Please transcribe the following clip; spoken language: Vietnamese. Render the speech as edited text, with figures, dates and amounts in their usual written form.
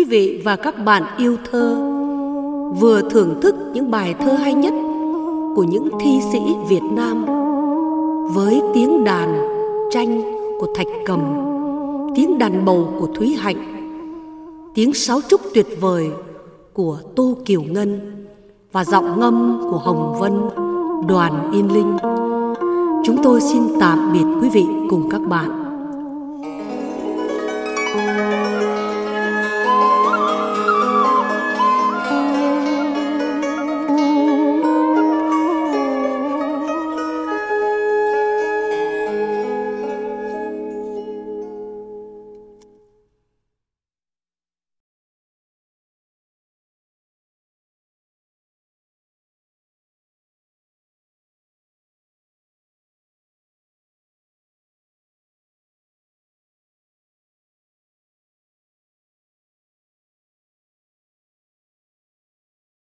quý vị và các bạn yêu thơ vừa thưởng thức những bài thơ hay nhất của những thi sĩ Việt Nam với tiếng đàn tranh của Thạch Cầm, tiếng đàn bầu của Thúy Hạnh, tiếng sáo trúc tuyệt vời của Tô Kiều Ngân và giọng ngâm của Hồng Vân, Đoàn Yên Linh. Chúng tôi xin tạm biệt quý vị cùng các bạn.